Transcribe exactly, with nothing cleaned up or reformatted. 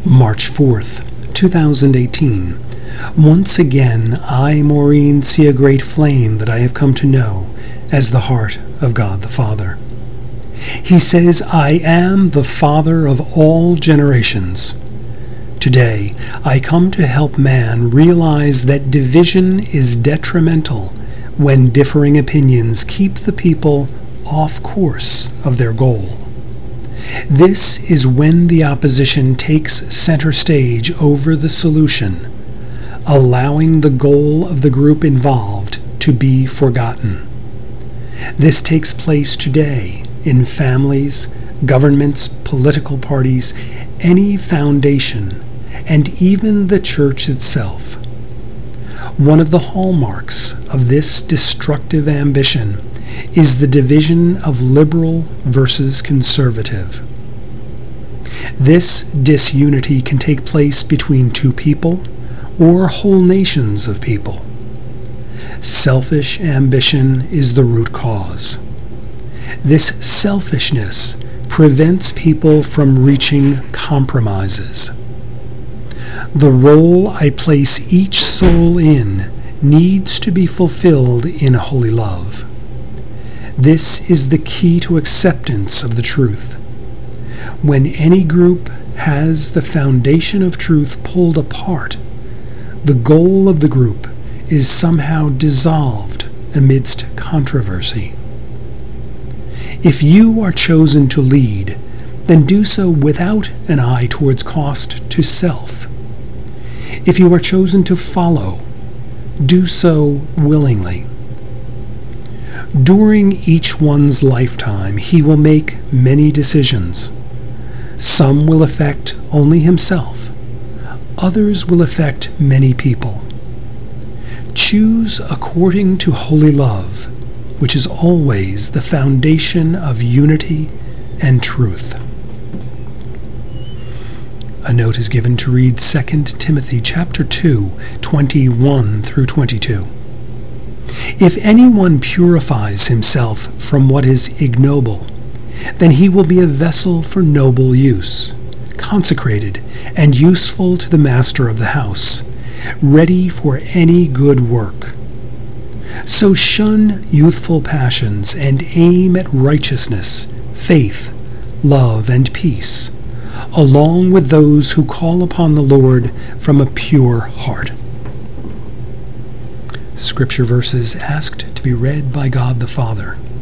March fourth, two thousand eighteen. Once again, I, Maureen, see a great flame that I have come to know as the heart of God the Father. He says, I am the Father of all generations. Today, I come to help man realize that division is detrimental when differing opinions keep the people off course of their goal. This is when the opposition takes center stage over the solution, allowing the goal of the group involved to be forgotten. This takes place today in families, governments, political parties, any foundation, and even the church itself. One of the hallmarks of this destructive ambition is the division of liberal versus conservative. This disunity can take place between two people or whole nations of people. Selfish ambition is the root cause. This selfishness prevents people from reaching compromises. The role I place each soul in needs to be fulfilled in holy love. This is the key to acceptance of the truth. When any group has the foundation of truth pulled apart, the goal of the group is somehow dissolved amidst controversy. If you are chosen to lead, then do so without an eye towards cost to self. If you are chosen to follow, do so willingly. During each one's lifetime, he will make many decisions. Some will affect only himself. Others will affect many people. Choose according to holy love, which is always the foundation of unity and truth. A note is given to read Second Timothy chapter two, twenty-one through twenty-two. If anyone purifies himself from what is ignoble, then he will be a vessel for noble use, consecrated and useful to the master of the house, ready for any good work. So shun youthful passions and aim at righteousness, faith, love, and peace, along with those who call upon the Lord from a pure heart. Scripture verses asked to be read by God the Father.